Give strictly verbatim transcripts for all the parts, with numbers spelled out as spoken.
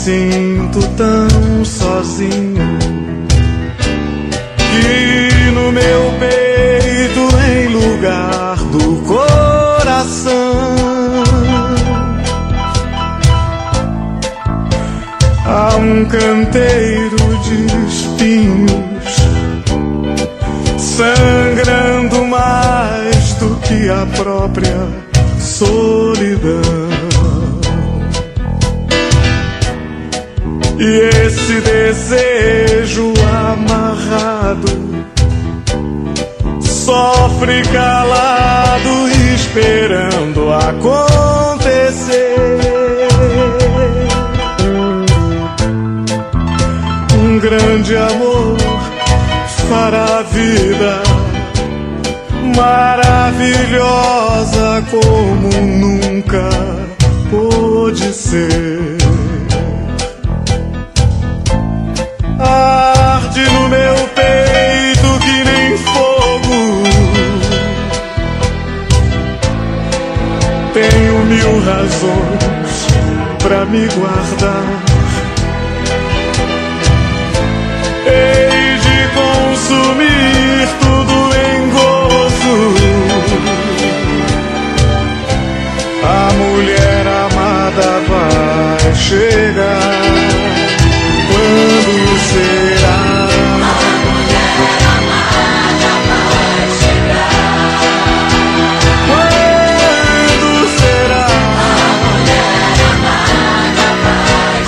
sinto tão sozinho que no meu peito, em lugar do coração, há um canteiro de espinhos, sangrando mais do que a própria solidão. E esse desejo amarrado sofre calado, esperando acontecer. Um grande amor fará a vida maravilhosa como nunca pôde ser. Arde no meu peito que nem fogo. Tenho mil razões pra me guardar. Hei de consumir tudo em gozo. A mulher amada vai chegar. Quando será? A mulher amada vai chegar. Quando será? A mulher amada vai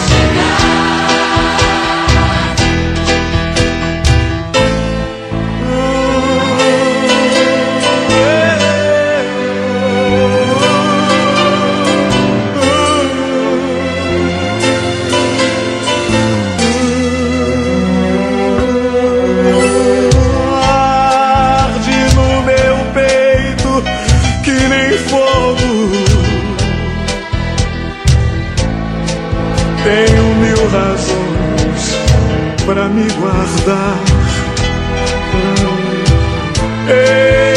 Tenho mil razões pra me guardar. Ei,